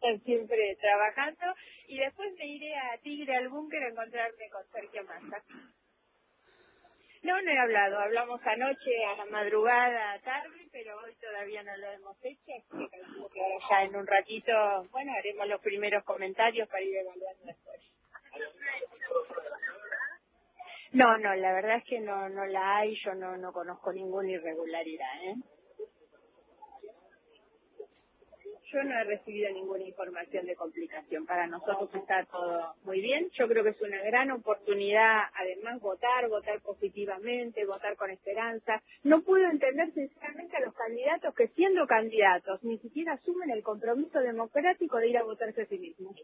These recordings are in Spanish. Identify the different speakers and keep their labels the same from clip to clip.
Speaker 1: siempre trabajando, y después me iré a Tigre, al búnker, a encontrarme con Sergio Massa. No, no he hablado, hablamos anoche a la madrugada, tarde, pero hoy todavía no lo hemos hecho, así que calculo que ahora ya en un ratito, bueno, haremos los primeros comentarios para ir evaluando después. No, la verdad es que no la hay, yo no conozco ninguna irregularidad, ¿eh? Yo no he recibido ninguna información de complicación. Para nosotros está todo muy bien. Yo creo que es una gran oportunidad, además, votar positivamente, votar con esperanza. No puedo entender sinceramente a los candidatos que, siendo candidatos, ni siquiera asumen el compromiso democrático de ir a votarse a sí mismos.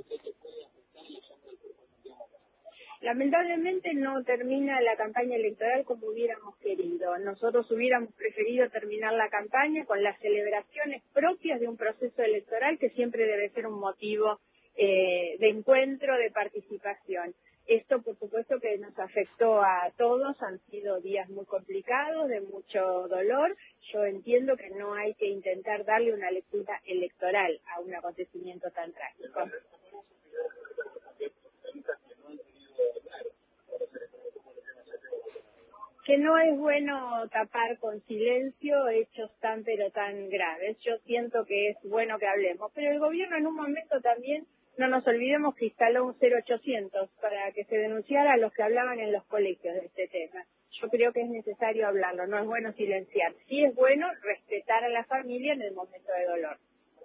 Speaker 1: Lamentablemente no termina la campaña electoral como hubiéramos querido. Nosotros hubiéramos preferido terminar la campaña con las celebraciones propias de un proceso electoral que siempre debe ser un motivo de encuentro, de participación. Esto, por supuesto, que nos afectó a todos, han sido días muy complicados, de mucho dolor. Yo entiendo que no hay que intentar darle una lectura electoral a un acontecimiento tan trágico. Que no es bueno tapar con silencio hechos tan pero tan graves. Yo siento que es bueno que hablemos, pero el gobierno en un momento también, no nos olvidemos que instaló un 0800 para que se denunciara a los que hablaban en los colegios de este tema. Yo creo que es necesario hablarlo, no es bueno silenciar. Sí es bueno respetar a la familia en el momento de dolor.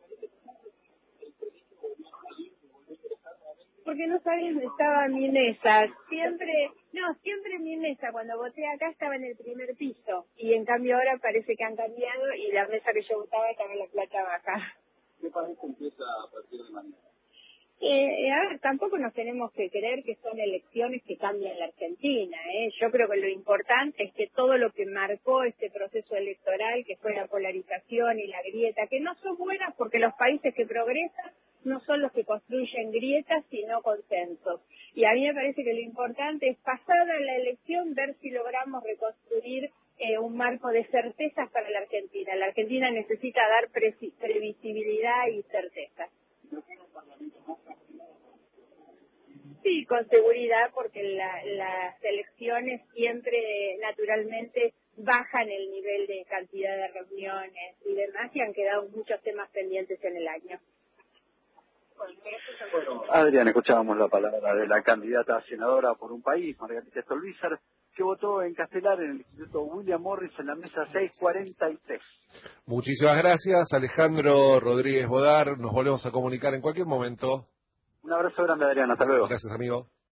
Speaker 1: Porque no sabía dónde estaba mi mesa. Siempre mi mesa cuando voté acá estaba en el primer piso. Y en cambio ahora parece que han cambiado y la mesa que yo votaba estaba en la planta baja.
Speaker 2: ¿Qué parece empieza a partir de mañana?
Speaker 1: A ver, tampoco nos tenemos que creer que son elecciones que cambian la Argentina, ¿eh? Yo creo que lo importante es que todo lo que marcó este proceso electoral, que fue la polarización y la grieta, que no son buenas porque los países que progresan no son los que construyen grietas, sino consensos. Y a mí me parece que lo importante es, pasada la elección, ver si logramos reconstruir un marco de certezas para la Argentina. La Argentina necesita dar previsibilidad y certeza. Sí, con seguridad, porque las elecciones siempre, naturalmente, bajan el nivel de cantidad de reuniones y demás, y han quedado muchos temas pendientes en el año.
Speaker 2: Bueno, Adrián, escuchábamos la palabra de la candidata a senadora por un país, Margarita Stolbizer, que votó en Castelar en el Instituto William Morris en la mesa 643.
Speaker 3: Muchísimas gracias, Alejandro Rodríguez Bodar. Nos volvemos a comunicar en cualquier momento.
Speaker 2: Un abrazo grande, Adrián. Hasta luego.
Speaker 3: Gracias, amigo.